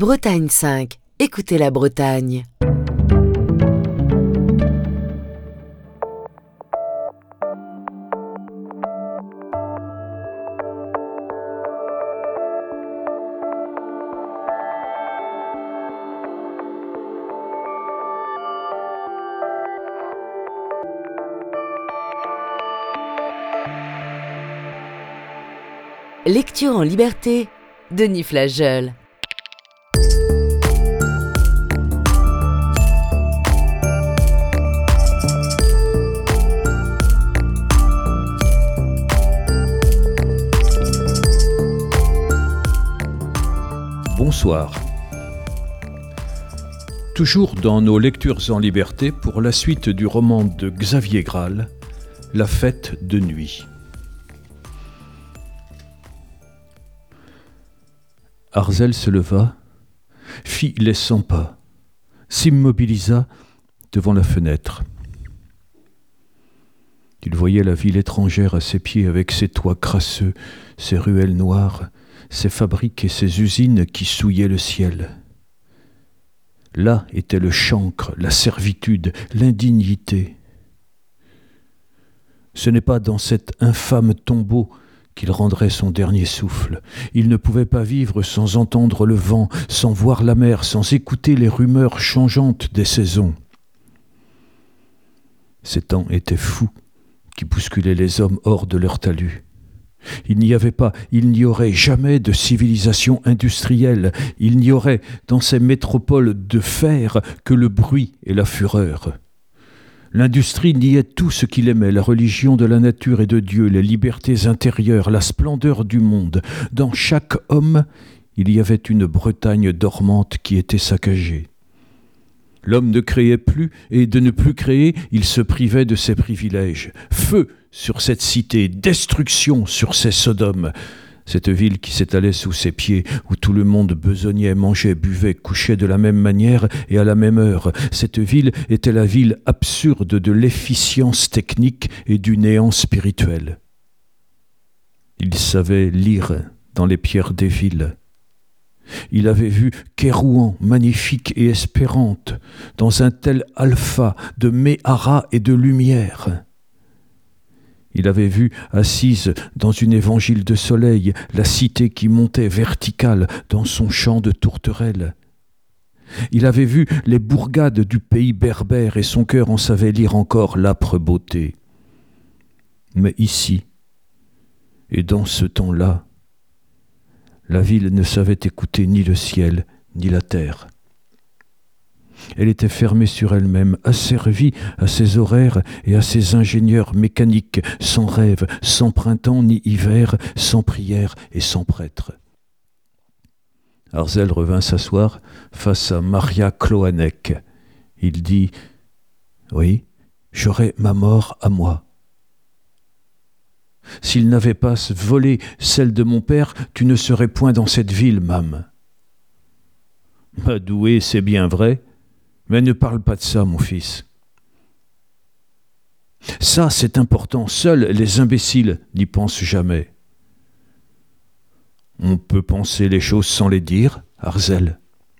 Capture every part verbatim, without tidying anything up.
Bretagne cinq. Écoutez la Bretagne. Lecture en liberté, Denis Flageol. Bonsoir. Toujours dans nos lectures en liberté pour la suite du roman de Xavier Graal, La fête de nuit. Arzel se leva, fit les cent pas, s'immobilisa devant la fenêtre. Il voyait la ville étrangère à ses pieds avec ses toits crasseux, ses ruelles noires, ses fabriques et ses usines qui souillaient le ciel. Là était le chancre, la servitude, l'indignité. Ce n'est pas dans cet infâme tombeau qu'il rendrait son dernier souffle. Il ne pouvait pas vivre sans entendre le vent, sans voir la mer, sans écouter les rumeurs changeantes des saisons. Ces temps étaient fous qui bousculaient les hommes hors de leur talus. Il n'y avait pas, il n'y aurait jamais de civilisation industrielle. Il n'y aurait dans ces métropoles de fer que le bruit et la fureur. L'industrie niait tout ce qu'il aimait, la religion de la nature et de Dieu, les libertés intérieures, la splendeur du monde. Dans chaque homme, il y avait une Bretagne dormante qui était saccagée. L'homme ne créait plus, et de ne plus créer, il se privait de ses privilèges. Feu sur cette cité, destruction sur ces Sodomes. Cette ville qui s'étalait sous ses pieds, où tout le monde besognait, mangeait, buvait, couchait de la même manière et à la même heure. Cette ville était la ville absurde de l'efficience technique et du néant spirituel. Il savait lire dans les pierres des villes. Il avait vu Kérouan, magnifique et espérante, dans un tel alpha de méhara et de lumière. Il avait vu, assise dans une évangile de soleil, la cité qui montait verticale dans son champ de tourterelles. Il avait vu les bourgades du pays berbère et son cœur en savait lire encore l'âpre beauté. Mais ici, et dans ce temps-là, la ville ne savait écouter ni le ciel, ni la terre. Elle était fermée sur elle-même, asservie à ses horaires et à ses ingénieurs mécaniques, sans rêve, sans printemps ni hiver, sans prière et sans prêtre. Arzel revint s'asseoir face à Maria Kloanek. Il dit « Oui, j'aurai ma mort à moi. S'il n'avait pas volé celle de mon père, tu ne serais point dans cette ville, Mam. » « Madoué, c'est bien vrai. Mais ne parle pas de ça, mon fils. Ça, c'est important. Seuls les imbéciles n'y pensent jamais. On peut penser les choses sans les dire, Arzel.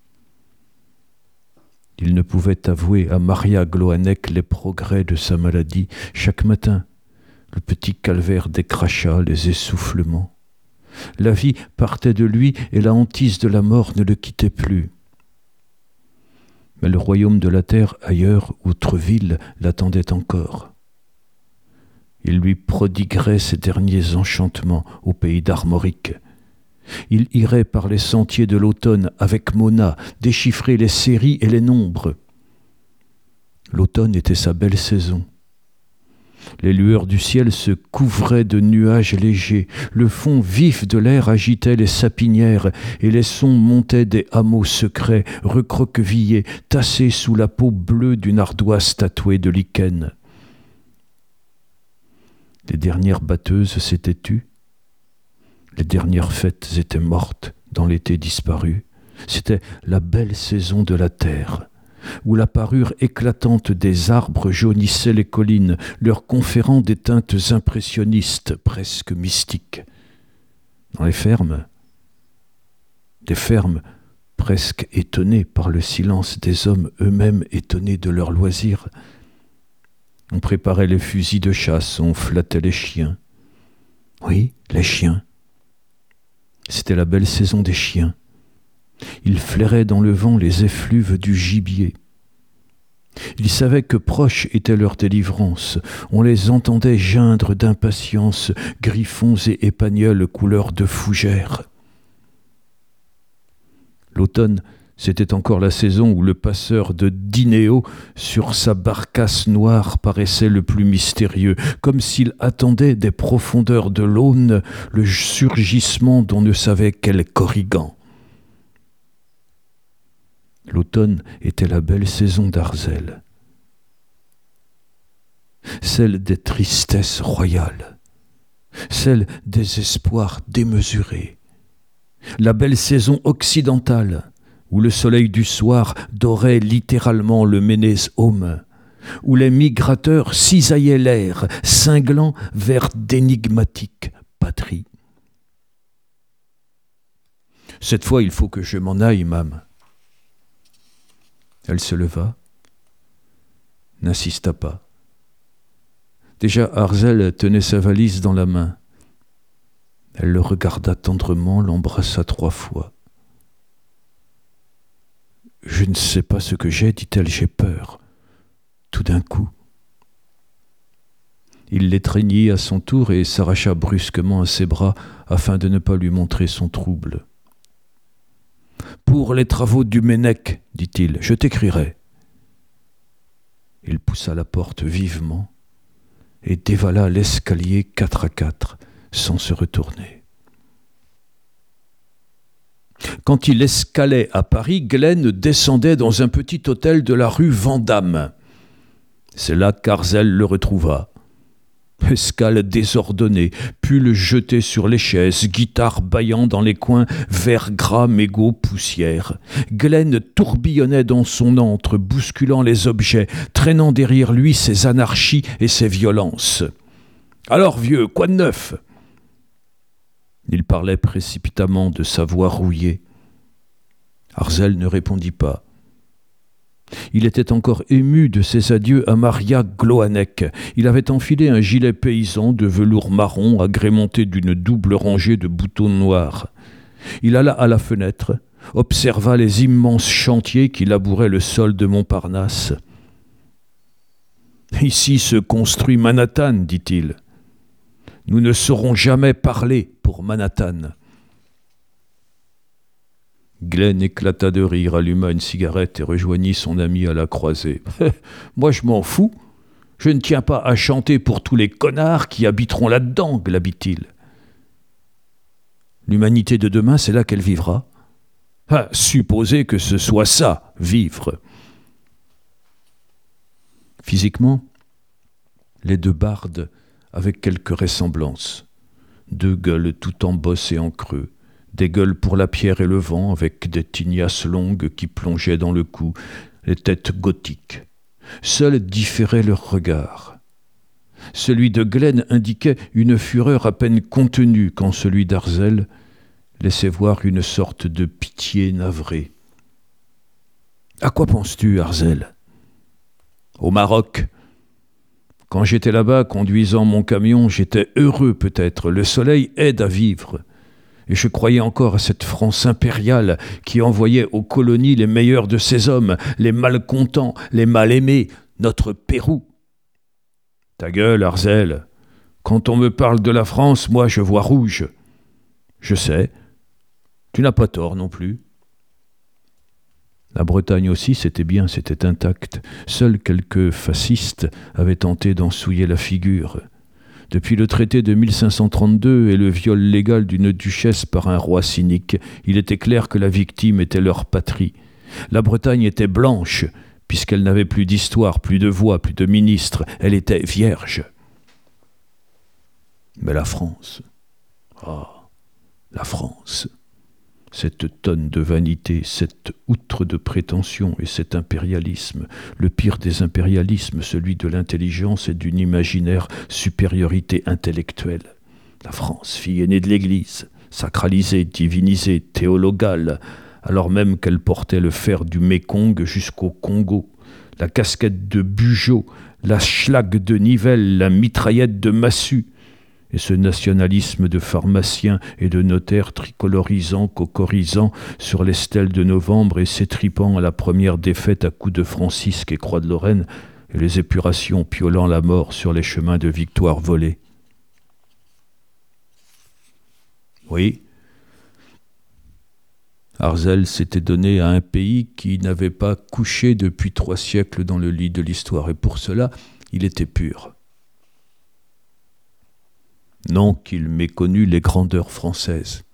Il ne pouvait avouer à Maria Gloanek les progrès de sa maladie. Chaque matin, le petit calvaire des crachats, les essoufflements. La vie partait de lui et la hantise de la mort ne le quittait plus. Mais le royaume de la terre, ailleurs, Outreville, l'attendait encore. Il lui prodiguerait ses derniers enchantements au pays d'Armorique. Il irait par les sentiers de l'automne avec Mona, déchiffrer les séries et les nombres. L'automne était sa belle saison. Les lueurs du ciel se couvraient de nuages légers, le fond vif de l'air agitait les sapinières et les sons montaient des hameaux secrets, recroquevillés, tassés sous la peau bleue d'une ardoise tatouée de lichen. Les dernières batteuses s'étaient tues, les dernières fêtes étaient mortes dans l'été disparu. C'était la belle saison de la terre, où la parure éclatante des arbres jaunissait les collines, leur conférant des teintes impressionnistes, presque mystiques. Dans les fermes, des fermes presque étonnés par le silence des hommes eux-mêmes étonnés de leurs loisirs. On préparait les fusils de chasse, on flattait les chiens. Oui, les chiens. C'était la belle saison des chiens. Ils flairaient dans le vent les effluves du gibier. Ils savaient que proche était leur délivrance. On les entendait geindre d'impatience, griffons et épagnols couleur de fougère. L'automne, c'était encore la saison où le passeur de Dinéo sur sa barcasse noire paraissait le plus mystérieux, comme s'il attendait des profondeurs de l'Aune le surgissement d'on ne savait quel corrigan. L'automne était la belle saison d'Arzel, celle des tristesses royales, celle des espoirs démesurés, la belle saison occidentale, où le soleil du soir dorait littéralement le Ménez-Home, où les migrateurs cisaillaient l'air, cinglant vers d'énigmatiques patries. Cette fois, il faut que je m'en aille, Mam. Elle se leva, n'insista pas. Déjà, Arzel tenait sa valise dans la main. Elle le regarda tendrement, l'embrassa trois fois. « Je ne sais pas ce que j'ai, dit-elle, j'ai peur. » Tout d'un coup. Il l'étreignit à son tour et s'arracha brusquement à ses bras afin de ne pas lui montrer son trouble. « Pour les travaux du Ménec, dit-il, je t'écrirai. » Il poussa la porte vivement et dévala l'escalier quatre à quatre sans se retourner. Quand il escalait à Paris, Glenn descendait dans un petit hôtel de la rue Vandamme. C'est là qu'Arzel le retrouva. Escale désordonnée, pull jeté sur les chaises, guitare bâillant dans les coins, verre gras, mégots, poussière. Glenn tourbillonnait dans son antre, bousculant les objets, traînant derrière lui ses anarchies et ses violences. « Alors, vieux, quoi de neuf ?» Il parlait précipitamment de sa voix rouillée. Arzel ne répondit pas. Il était encore ému de ses adieux à Maria Gloanec. Il avait enfilé un gilet paysan de velours marron agrémenté d'une double rangée de boutons noirs. Il alla à la fenêtre, observa les immenses chantiers qui labouraient le sol de Montparnasse. « Ici se construit Manhattan, dit-il. Nous ne saurons jamais parler pour Manhattan. » Glenn éclata de rire, alluma une cigarette et rejoignit son ami à la croisée. « Moi, je m'en fous. Je ne tiens pas à chanter pour tous les connards qui habiteront là-dedans, glabit-il. L'humanité de demain, c'est là qu'elle vivra. Ah, supposez que ce soit ça, vivre. » Physiquement, les deux bardes avaient quelques ressemblances. Deux gueules tout en bosse et en creux. Des gueules pour la pierre et le vent, avec des tignasses longues qui plongeaient dans le cou, les têtes gothiques. Seuls différaient leurs regards. Celui de Glenn indiquait une fureur à peine contenue, quand celui d'Arzel laissait voir une sorte de pitié navrée. « À quoi penses-tu, Arzel ?»« Au Maroc. Quand j'étais là-bas, conduisant mon camion, j'étais heureux peut-être. Le soleil aide à vivre. » Et je croyais encore à cette France impériale qui envoyait aux colonies les meilleurs de ses hommes, les malcontents, les mal-aimés, notre Pérou. Ta gueule, Arzel. Quand on me parle de la France, moi je vois rouge. Je sais. Tu n'as pas tort non plus. La Bretagne aussi, c'était bien, c'était intact. Seuls quelques fascistes avaient tenté d'en souiller la figure. Depuis le traité de mille cinq cent trente-deux et le viol légal d'une duchesse par un roi cynique, il était clair que la victime était leur patrie. La Bretagne était blanche, puisqu'elle n'avait plus d'histoire, plus de voix, plus de ministre. Elle était vierge. Mais la France, ah, la France, cette tonne de vanité, cette outre de prétention et cet impérialisme, le pire des impérialismes, celui de l'intelligence et d'une imaginaire supériorité intellectuelle. La France, fille aînée de l'Église, sacralisée, divinisée, théologale, alors même qu'elle portait le fer du Mékong jusqu'au Congo, la casquette de Bugeaud, la schlag de Nivelle, la mitraillette de Massu, et ce nationalisme de pharmaciens et de notaires tricolorisant, cocorisant sur les stèles de novembre et s'étripant à la première défaite à coups de Francisque et Croix de Lorraine, et les épurations piolant la mort sur les chemins de victoire volés. Oui, Harzel s'était donné à un pays qui n'avait pas couché depuis trois siècles dans le lit de l'histoire, et pour cela, il était pur. Non qu'il méconnût les grandeurs françaises,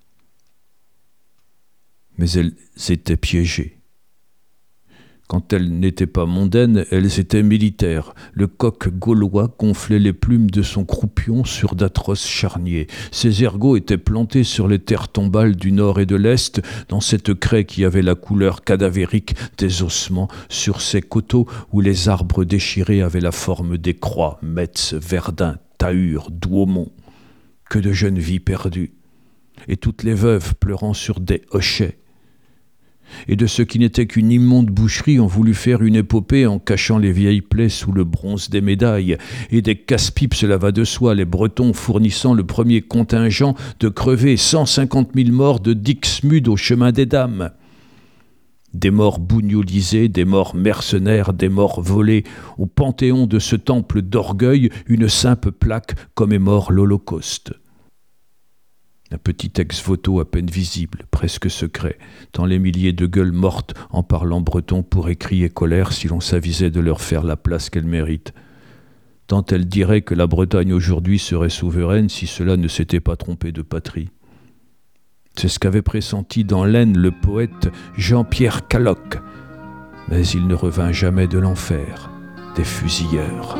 mais elles étaient piégées. Quand elles n'étaient pas mondaines, elles étaient militaires. Le coq gaulois gonflait les plumes de son croupion sur d'atroces charniers. Ses ergots étaient plantés sur les terres tombales du nord et de l'est, dans cette craie qui avait la couleur cadavérique des ossements, sur ces coteaux où les arbres déchirés avaient la forme des croix, Metz, Verdun, Tahur, Douaumont. Que de jeunes vies perdues, et toutes les veuves pleurant sur des hochets. Et de ce qui n'était qu'une immonde boucherie ont voulu faire une épopée en cachant les vieilles plaies sous le bronze des médailles, et des casse-pipes, cela va de soi, les Bretons fournissant le premier contingent de crever cent cinquante mille morts de Dixmude au chemin des dames. Des morts bougnolisés, des morts mercenaires, des morts volés, au panthéon de ce temple d'orgueil, une simple plaque commémore l'Holocauste. Un petit ex-voto à peine visible, presque secret, tant les milliers de gueules mortes en parlant breton pourraient crier colère si l'on s'avisait de leur faire la place qu'elles méritent. Tant elles diraient que la Bretagne aujourd'hui serait souveraine si cela ne s'était pas trompé de patrie. C'est ce qu'avait pressenti dans l'Aisne le poète Jean-Pierre Calloc, mais il ne revint jamais de l'enfer des fusilleurs.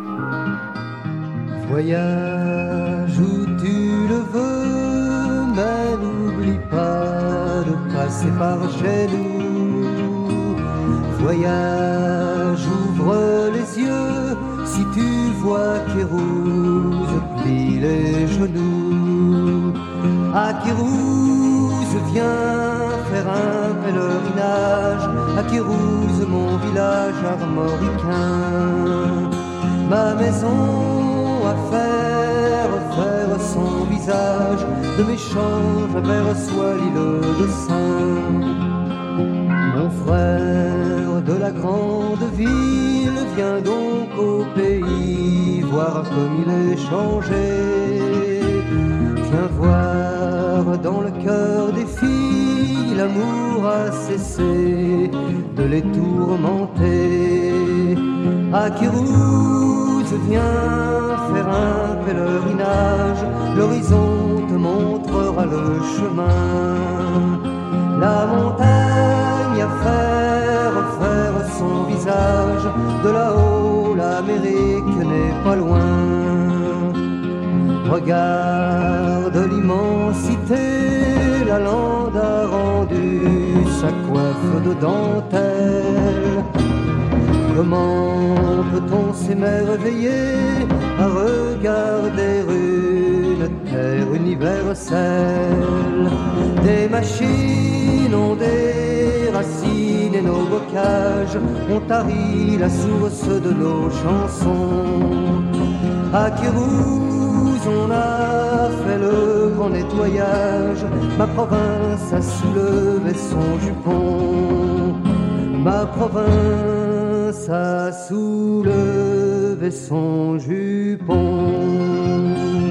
Voyage où tu le veux, mais n'oublie pas de passer par chez nous. Voyage, ouvre les yeux, si tu vois Kérouz, plie les genoux. À Kérouz, viens faire un pèlerinage, à Kérouz, mon village armoricain. Ma maison à faire, faire son visage, de m'échange vers soi l'île de Saint. Mon frère de la grande ville, viens donc au pays, voir comme il est changé. Viens voir dans le cœur des filles, l'amour a cessé de les tourmenter. À Kérouz, viens faire un pèlerinage, l'horizon te montrera le chemin. La montagne à faire, faire son visage, de là-haut l'Amérique n'est pas loin. Regarde l'immensité, la lande a rendu sa coiffe de dentelle. Comment peut-on s'émerveiller à regarder une terre universelle? Des machines ont des racines et nos bocages ont tari la source de nos chansons. À Kérouz, on a fait le grand nettoyage, ma province a soulevé son jupon. Ma province a soulevé son jupon.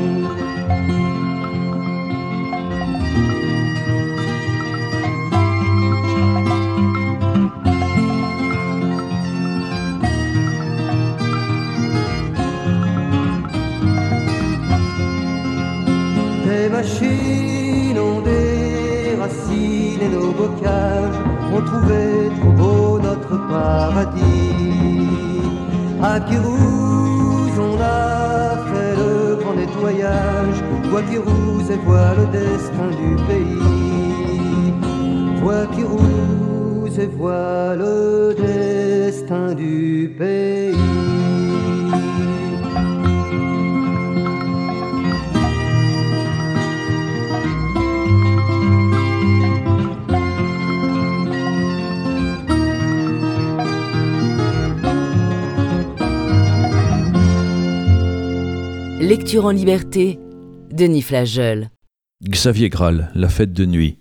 Des machines ont des racines et nos bocages ont trouvé trop beau notre paradis. À Kérouz, on a fait le grand nettoyage. Vois Kérouz et vois le destin du pays. Vois Kérouz et vois le destin du pays. Lecture en liberté, Denis Flageol. Xavier Graal, La fête de nuit.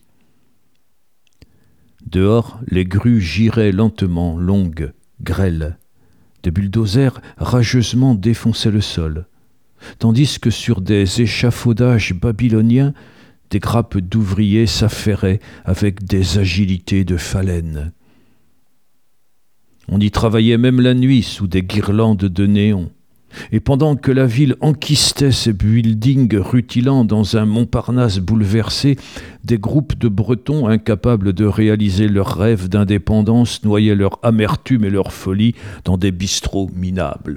Dehors, les grues giraient lentement, longues, grêles. Des bulldozers rageusement défonçaient le sol, tandis que sur des échafaudages babyloniens, des grappes d'ouvriers s'affairaient avec des agilités de phalènes. On y travaillait même la nuit sous des guirlandes de néons. Et pendant que la ville enquistait ses buildings rutilants dans un Montparnasse bouleversé, des groupes de Bretons incapables de réaliser leurs rêves d'indépendance noyaient leur amertume et leur folie dans des bistrots minables.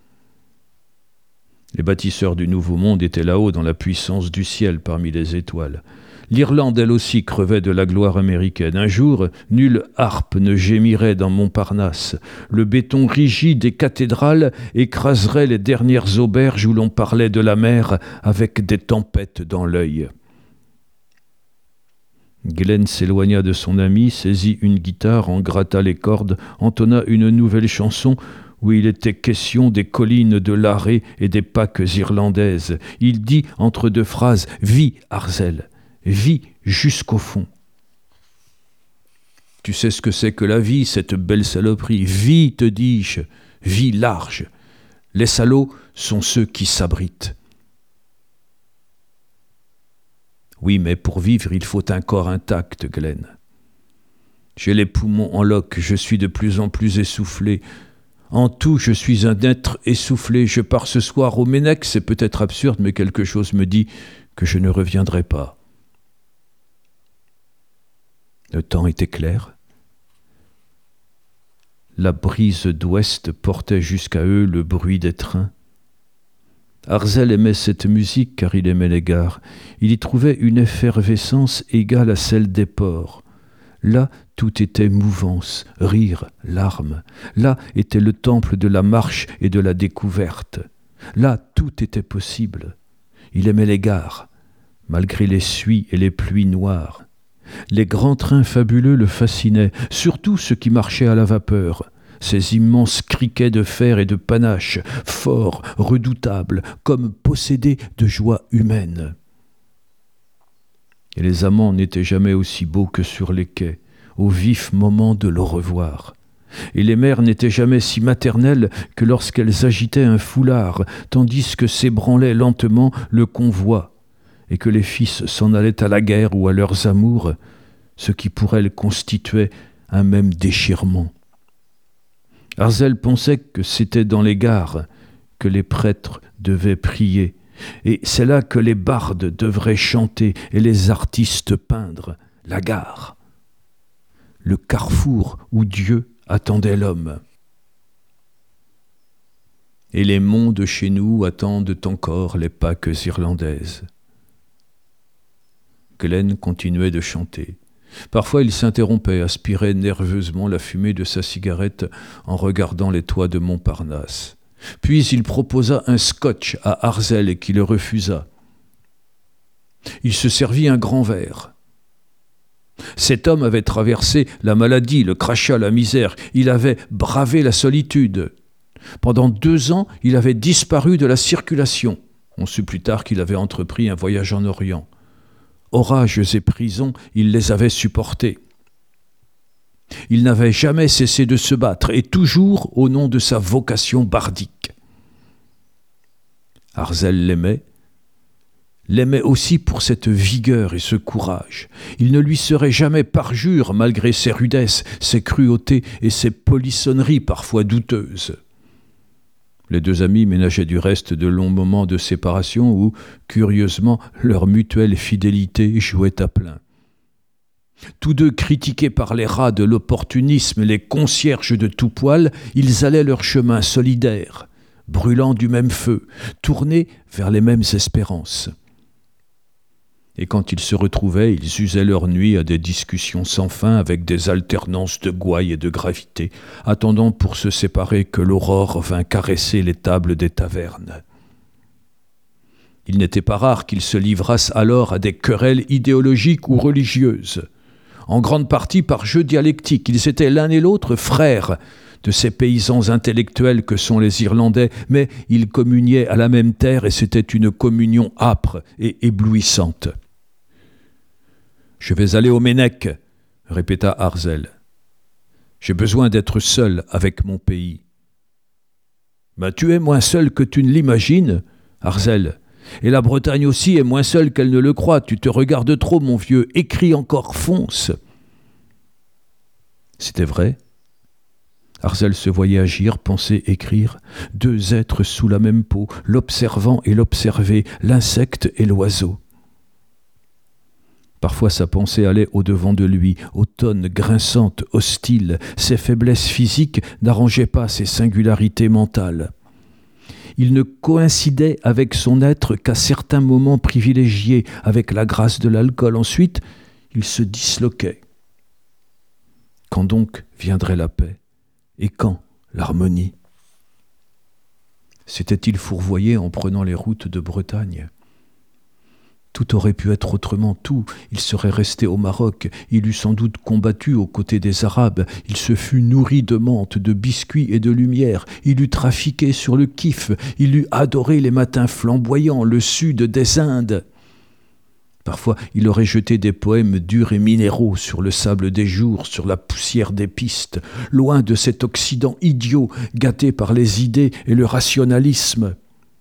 Les bâtisseurs du Nouveau Monde étaient là-haut dans la puissance du ciel parmi les étoiles. L'Irlande, elle aussi, crevait de la gloire américaine. Un jour, nulle harpe ne gémirait dans Montparnasse. Le béton rigide des cathédrales écraserait les dernières auberges où l'on parlait de la mer avec des tempêtes dans l'œil. Glenn s'éloigna de son ami, saisit une guitare, en gratta les cordes, entonna une nouvelle chanson où il était question des collines de l'Arrée et des Pâques irlandaises. Il dit entre deux phrases « Vis, Arzel !» Vis jusqu'au fond. Tu sais ce que c'est que la vie, cette belle saloperie. Vis, te dis-je, vis large. Les salauds sont ceux qui s'abritent. Oui, mais pour vivre, il faut un corps intact, Glenn. J'ai les poumons en loques, je suis de plus en plus essoufflé. En tout, je suis un être essoufflé. Je pars ce soir au Ménec, c'est peut-être absurde, mais quelque chose me dit que je ne reviendrai pas. Le temps était clair. La brise d'ouest portait jusqu'à eux le bruit des trains. Arzel aimait cette musique car il aimait les gares. Il y trouvait une effervescence égale à celle des ports. Là, tout était mouvance, rire, larmes. Là était le temple de la marche et de la découverte. Là, tout était possible. Il aimait les gares, malgré les suies et les pluies noires. Les grands trains fabuleux le fascinaient, surtout ceux qui marchaient à la vapeur. Ces immenses criquets de fer et de panache, forts, redoutables, comme possédés de joie humaine. Et les amants n'étaient jamais aussi beaux que sur les quais, au vif moment de l'au revoir. Et les mères n'étaient jamais si maternelles que lorsqu'elles agitaient un foulard, tandis que s'ébranlait lentement le convoi, et que les fils s'en allaient à la guerre ou à leurs amours, ce qui pour elles constituait un même déchirement. Arzel pensait que c'était dans les gares que les prêtres devaient prier, et c'est là que les bardes devraient chanter et les artistes peindre, la gare, le carrefour où Dieu attendait l'homme. Et les monts de chez nous attendent encore les Pâques irlandaises. Glenn continuait de chanter. Parfois il s'interrompait, aspirait nerveusement la fumée de sa cigarette en regardant les toits de Montparnasse. Puis il proposa un scotch à Arzel qui le refusa. Il se servit un grand verre. Cet homme avait traversé la maladie, le crachat, la misère. Il avait bravé la solitude. Pendant deux ans, il avait disparu de la circulation. On sut plus tard qu'il avait entrepris un voyage en Orient. Orages et prisons, il les avait supportés. Il n'avait jamais cessé de se battre, et toujours au nom de sa vocation bardique. Arzel l'aimait, l'aimait aussi pour cette vigueur et ce courage. Il ne lui serait jamais parjure, malgré ses rudesses, ses cruautés et ses polissonneries parfois douteuses. Les deux amis ménageaient du reste de longs moments de séparation où, curieusement, leur mutuelle fidélité jouait à plein. Tous deux critiqués par les rats de l'opportunisme et les concierges de tout poil, ils allaient leur chemin solidaire, brûlant du même feu, tournés vers les mêmes espérances. Et quand ils se retrouvaient, ils usaient leur nuit à des discussions sans fin avec des alternances de gouaille et de gravité, attendant pour se séparer que l'aurore vînt caresser les tables des tavernes. Il n'était pas rare qu'ils se livrassent alors à des querelles idéologiques ou religieuses. En grande partie par jeu dialectique, ils étaient l'un et l'autre frères, de ces paysans intellectuels que sont les Irlandais, mais ils communiaient à la même terre et c'était une communion âpre et éblouissante. « Je vais aller au Ménec », répéta Arzel. « J'ai besoin d'être seul avec mon pays. »« Ben, tu es moins seul que tu ne l'imagines, Arzel. Et la Bretagne aussi est moins seule qu'elle ne le croit. Tu te regardes trop, mon vieux. Écris encore, fonce !» C'était vrai. Arzel se voyait agir, penser, écrire. Deux êtres sous la même peau, l'observant et l'observé, l'insecte et l'oiseau. Parfois sa pensée allait au-devant de lui, automne, grinçante, hostile. Ses faiblesses physiques n'arrangeaient pas ses singularités mentales. Il ne coïncidait avec son être qu'à certains moments privilégiés, avec la grâce de l'alcool. Ensuite, il se disloquait. Quand donc viendrait la paix? Et quand l'harmonie? S'était-il fourvoyé en prenant les routes de Bretagne? Tout aurait pu être autrement, tout. Il serait resté au Maroc, il eût sans doute combattu aux côtés des Arabes, il se fût nourri de menthe, de biscuits et de lumière, il eût trafiqué sur le Kif, il eût adoré les matins flamboyants, le sud des Indes. Parfois, il aurait jeté des poèmes durs et minéraux sur le sable des jours, sur la poussière des pistes, loin de cet Occident idiot, gâté par les idées et le rationalisme.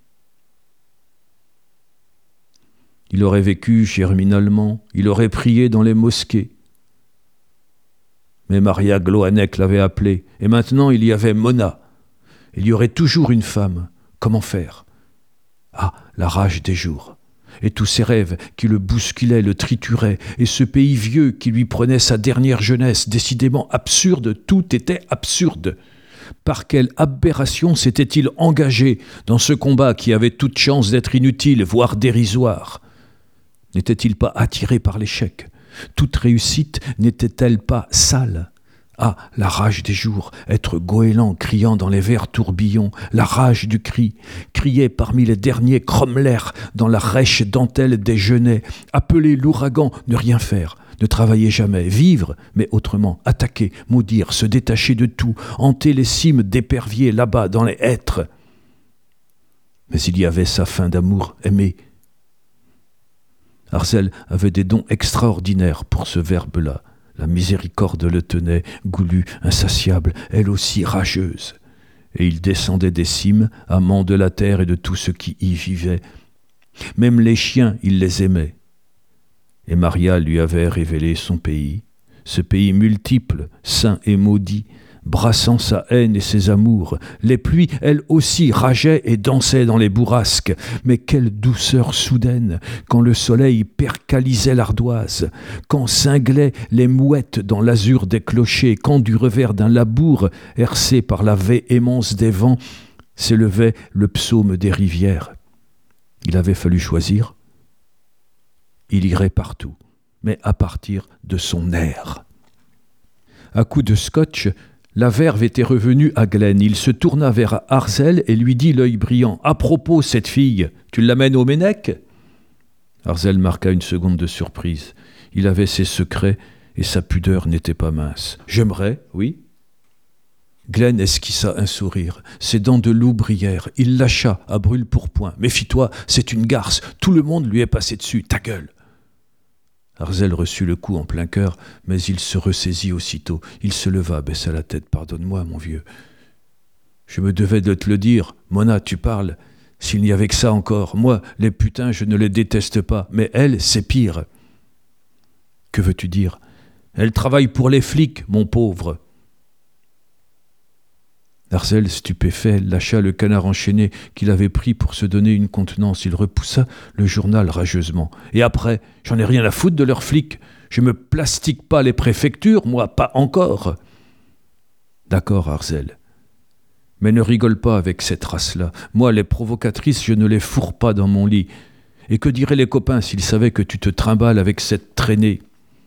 Il aurait vécu germinalement, il aurait prié dans les mosquées. Mais Maria Gloanek l'avait appelé, et maintenant il y avait Mona. Il y aurait toujours une femme. Comment faire? Ah, la rage des jours. Et tous ces rêves qui le bousculaient, le trituraient, et ce pays vieux qui lui prenait sa dernière jeunesse, décidément absurde, tout était absurde. Par quelle aberration s'était-il engagé dans ce combat qui avait toute chance d'être inutile, voire dérisoire? N'était-il pas attiré par l'échec? Toute réussite n'était-elle pas sale? Ah, la rage des jours, être goéland criant dans les verts tourbillons, la rage du cri, crier parmi les derniers crommelers dans la rêche dentelle des genêts, appeler l'ouragan, ne rien faire, ne travailler jamais, vivre, mais autrement, attaquer, maudire, se détacher de tout, hanter les cimes d'éperviers là-bas dans les hêtres. Mais il y avait sa fin d'amour, aimer. Arzel avait des dons extraordinaires pour ce verbe-là. La miséricorde le tenait, goulue, insatiable, elle aussi rageuse. Et il descendait des cimes, amant de la terre et de tout ce qui y vivait. Même les chiens, il les aimait. Et Maria lui avait révélé son pays, ce pays multiple, saint et maudit, brassant sa haine et ses amours. Les pluies, elles aussi, rageaient et dansaient dans les bourrasques. Mais quelle douceur soudaine, quand le soleil percalisait l'ardoise, quand cinglaient les mouettes dans l'azur des clochers, quand du revers d'un labour, hercé par la véhémence des vents, s'élevait le psaume des rivières. Il avait fallu choisir. Il irait partout, mais à partir de son air. À coups de scotch, la verve était revenue à Glen. Il se tourna vers Arzel et lui dit l'œil brillant. « À propos, cette fille, tu l'amènes au Ménec ?» Arzel marqua une seconde de surprise. Il avait ses secrets et sa pudeur n'était pas mince. « J'aimerais, oui. » Glen esquissa un sourire. Ses dents de loup brillèrent. Il lâcha à brûle-pourpoint. « Méfie-toi, c'est une garce. Tout le monde lui est passé dessus. Ta gueule !» Arzel reçut le coup en plein cœur, mais il se ressaisit aussitôt. Il se leva, baissa la tête. « Pardonne-moi, mon vieux. Je me devais de te le dire. Mona, tu parles. S'il n'y avait que ça encore. Moi, les putains, je ne les déteste pas. Mais elle, c'est pire. » « Que veux-tu dire ? Elle travaille pour les flics, mon pauvre. » Arzel, stupéfait, lâcha le canard enchaîné qu'il avait pris pour se donner une contenance. Il repoussa le journal rageusement. « Et après, j'en ai rien à foutre de leurs flics. Je me plastique pas les préfectures, moi, pas encore. » « D'accord, Arzel. Mais ne rigole pas avec cette race-là. Moi, les provocatrices, je ne les fourre pas dans mon lit. Et que diraient les copains s'ils savaient que tu te trimbales avec cette traînée ?»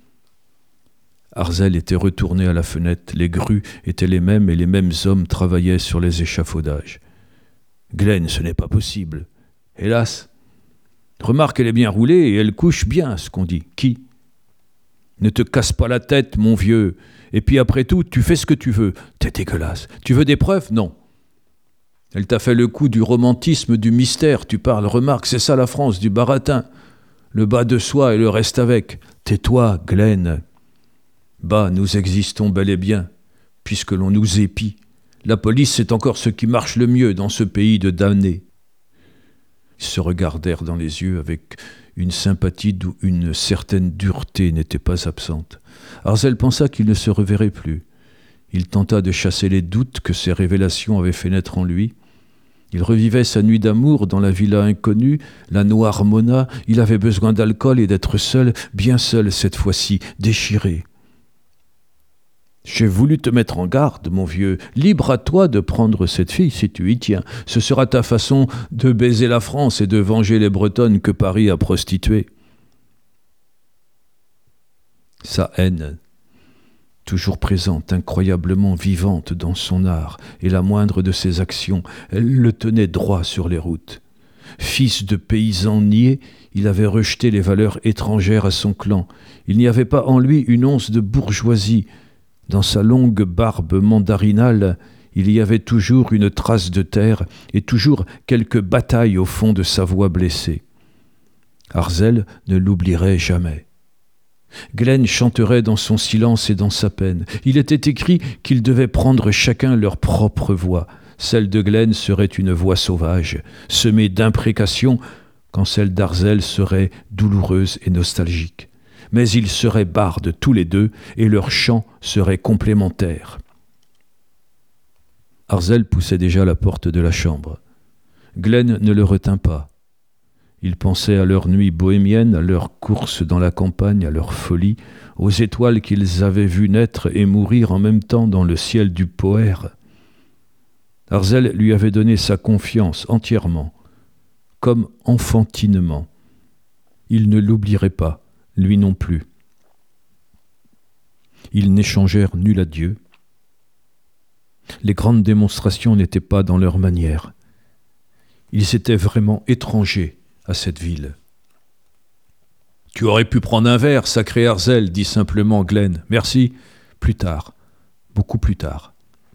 Arzel était retourné à la fenêtre, les grues étaient les mêmes et les mêmes hommes travaillaient sur les échafaudages. « Glen, ce n'est pas possible. Hélas. Remarque, elle est bien roulée et elle couche bien, ce qu'on dit. Qui ? Ne te casse pas la tête, mon vieux. Et puis après tout, tu fais ce que tu veux. T'es dégueulasse. Tu veux des preuves ? Non. Elle t'a fait le coup du romantisme, du mystère. Tu parles, remarque, c'est ça la France, du baratin. Le bas de soi et le reste avec. Tais-toi, Glenn. Bah, nous existons bel et bien, puisque l'on nous épie. La police, c'est encore ce qui marche le mieux dans ce pays de damnés. Ils se regardèrent dans les yeux avec une sympathie d'où une certaine dureté n'était pas absente. Arzel pensa qu'il ne se reverrait plus. Il tenta de chasser les doutes que ces révélations avaient fait naître en lui. Il revivait sa nuit d'amour dans la villa inconnue, la noire Mona. Il avait besoin d'alcool et d'être seul, bien seul cette fois-ci, déchiré. J'ai voulu te mettre en garde, mon vieux. Libre à toi de prendre cette fille si tu y tiens. Ce sera ta façon de baiser la France et de venger les Bretonnes que Paris a prostituées. Sa haine, toujours présente, incroyablement vivante dans son art et la moindre de ses actions, elle le tenait droit sur les routes. Fils de paysan niais, il avait rejeté les valeurs étrangères à son clan. Il n'y avait pas en lui une once de bourgeoisie. Dans sa longue barbe mandarinale, il y avait toujours une trace de terre et toujours quelque bataille au fond de sa voix blessée. Arzel ne l'oublierait jamais. Glenn chanterait dans son silence et dans sa peine. Il était écrit qu'ils devaient prendre chacun leur propre voix. Celle de Glenn serait une voix sauvage, semée d'imprécations, quand celle d'Arzel serait douloureuse et nostalgique. Mais ils seraient bardes tous les deux, et leur chant serait complémentaire. Arzel poussait déjà la porte de la chambre. Glenn ne le retint pas. Il pensait à leur nuit bohémienne, à leur course dans la campagne, à leur folie, aux étoiles qu'ils avaient vues naître et mourir en même temps dans le ciel du Poher. Arzel lui avait donné sa confiance entièrement, comme enfantinement. Il ne l'oublierait pas, lui non plus. Ils n'échangèrent nul adieu. Les grandes démonstrations n'étaient pas dans leur manière. Ils étaient vraiment étrangers à cette ville. « Tu aurais pu prendre un verre, sacré Arzel, dit simplement Glenn. « Merci. Plus tard. Beaucoup plus tard. »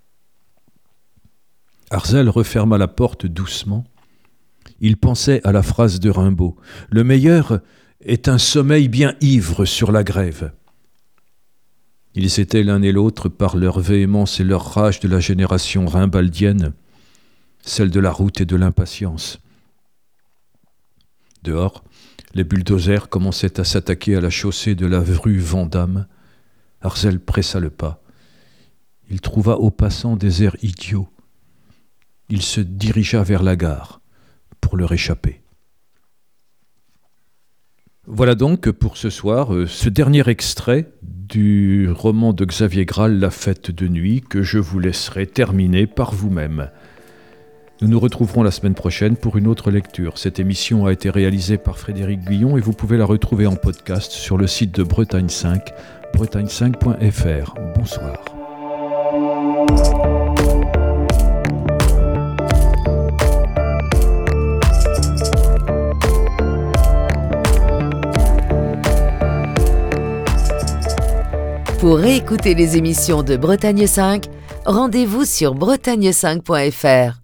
Arzel referma la porte doucement. Il pensait à la phrase de Rimbaud. « Le meilleur est un sommeil bien ivre sur la grève. » Ils étaient l'un et l'autre par leur véhémence et leur rage de la génération rimbaldienne, celle de la route et de l'impatience. Dehors, les bulldozers commençaient à s'attaquer à la chaussée de la rue Vandame. Arzel pressa le pas. Il trouva aux passants des airs idiots. Il se dirigea vers la gare pour leur échapper. Voilà donc pour ce soir euh, ce dernier extrait du roman de Xavier Graal, La fête de nuit, que je vous laisserai terminer par vous-même. Nous nous retrouverons la semaine prochaine pour une autre lecture. Cette émission a été réalisée par Frédéric Guillon et vous pouvez la retrouver en podcast sur le site de Bretagne cinq, bretagne cinq point f r. Bonsoir. Pour réécouter les émissions de Bretagne cinq, rendez-vous sur bretagne cinq point f r.